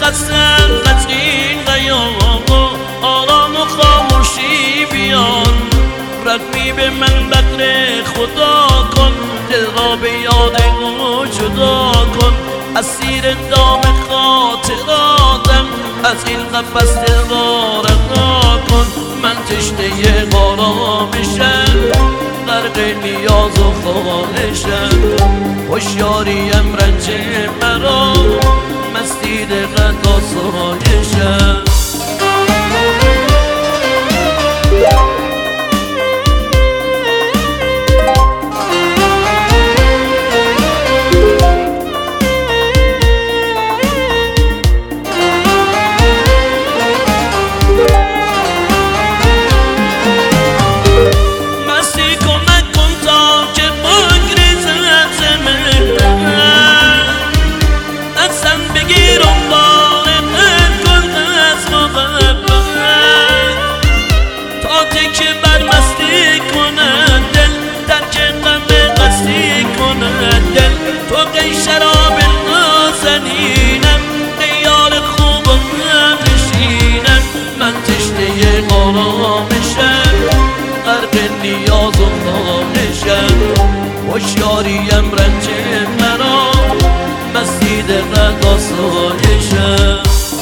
قسم قطعین قیام و آرام و خاموشی بیان رقمی به من بقر خدا کن دل را به یاد او جدا کن اسیر دام خاطراتم از این قفس دل را رها کن من تشنه آرامشم غرق نیاز و خواهشم هوشیاریم رنج مرا مستی دقت آسایشم شراب نازنینم دیار خوبم نشینم من تشنه آرامشم غرق نیاز و خواهشم هوشیاریم رنج مرا مستی دقت آسایشم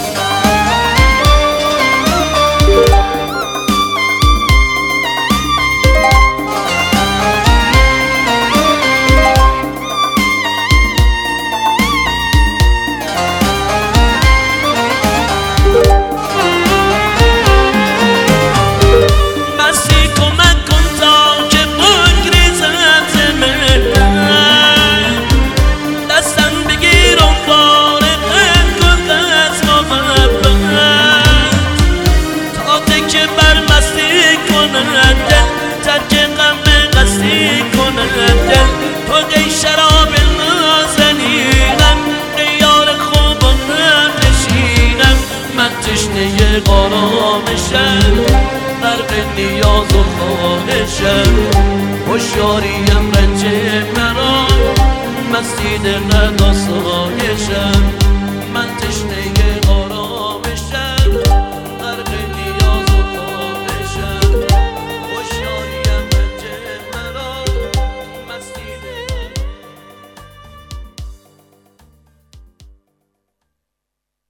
شراب نازنینم دیار خوبم نشینم من تشنه آرامشم غرق نیاز و خواهشم هوشیاریم رنج مرا مستی دقت آسایشم من تشنه